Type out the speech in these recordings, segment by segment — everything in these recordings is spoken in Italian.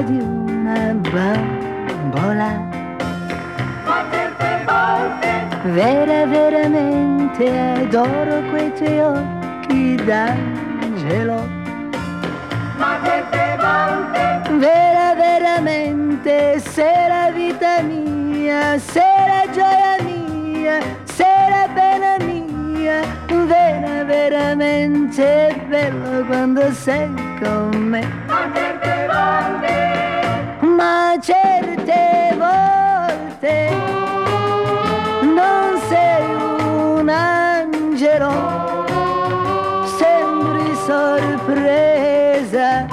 di una bambola. Ma certe volte Veramente adoro quei tuoi occhi d'angelo. ma certe volte Veramente sei la vita mia, sei la gioia mia, sei la pena mia. Veramente bello quando sei con me. ma certe volte Ma certe volte non sei un angelo, sembri sorpresa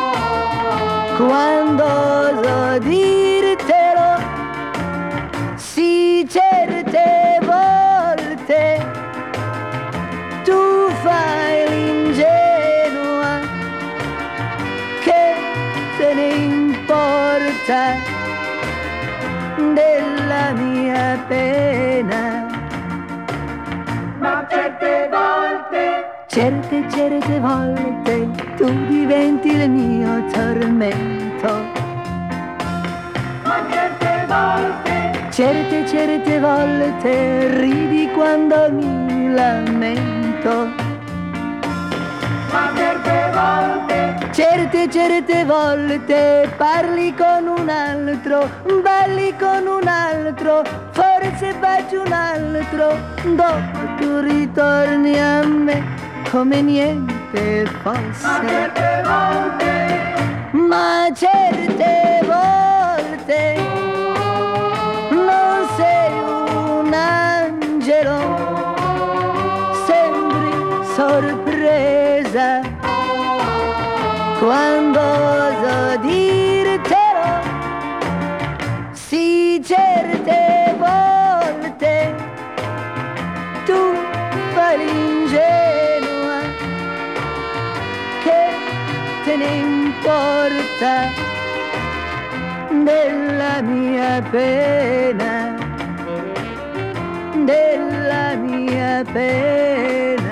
quando oso dirtelo. Sì, certe volte tu fai l'ingenua, che te ne importa della mia pena. ma certe volte Certe volte tu diventi il mio tormento. ma certe volte Certe volte ridi quando mi lamento. ma certe volte Certe volte parli con un altro, balli con un altro, forse baci un altro, dopo tu ritorni a me come niente ma fosse. certe volte Ma certe volte non sei un angelo, sembri sorpresa quando oso dirtelo. Sì, certe volte tu fai l'ingenua, che te ne importa della mia pena, della mia pena.